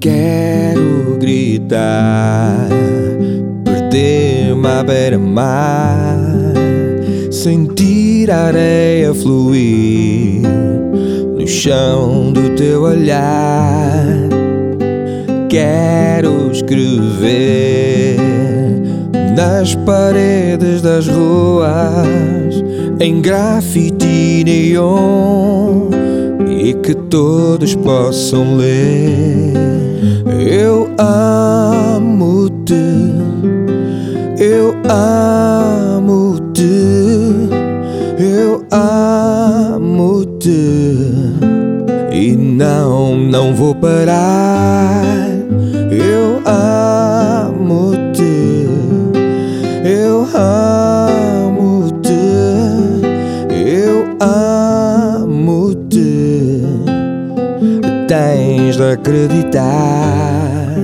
Quero gritar, perder-me à beira-mar, sentir a areia fluir no chão do teu olhar. Quero escrever nas paredes das ruas em grafite neon e que todos possam ler: eu amo-te, eu amo-te, eu amo-te, e não vou parar. Eu amo-te, eu amo-te, eu amo-te, tens de acreditar.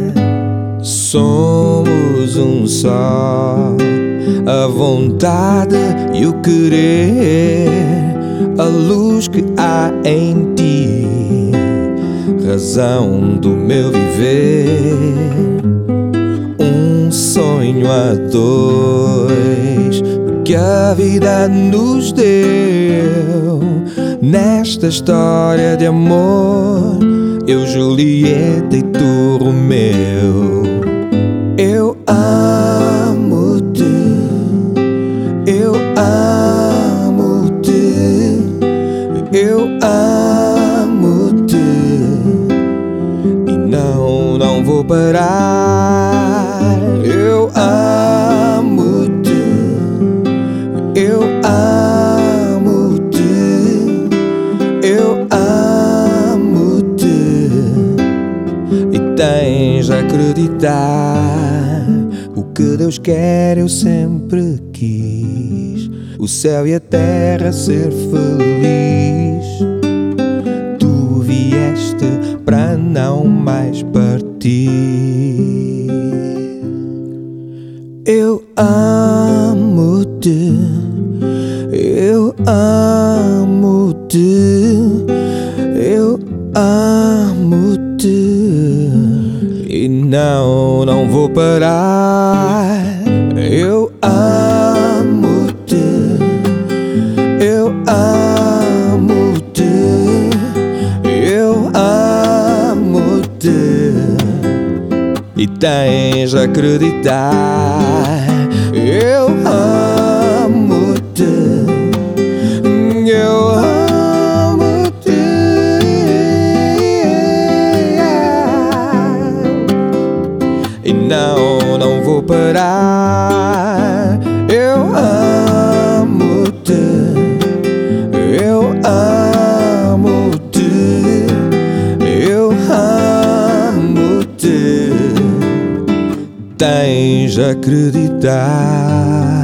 Somos um só, a vontade e o querer, a luz que há em ti, razão do meu viver. Um sonho a dois que a vida nos deu. Nesta história de amor, eu Julieta e tu Romeu. Eu amo-te, eu amo-te, eu amo-te, e não vou parar. Eu amo-te, eu amo-te, eu amo-te, e tens de acreditar. O que Deus quer eu sempre quis, o céu e a terra ser feliz. Tu vieste para não mais partir. Eu amo-te, eu amo-te, eu amo-te, e não vou parar. Eu amo-te, eu amo-te, eu amo-te, e tens de acreditar. Eu amo-te, eu amo-te, e não vou parar. Eu amo-te, eu amo-te, eu amo-te, tens de acreditar.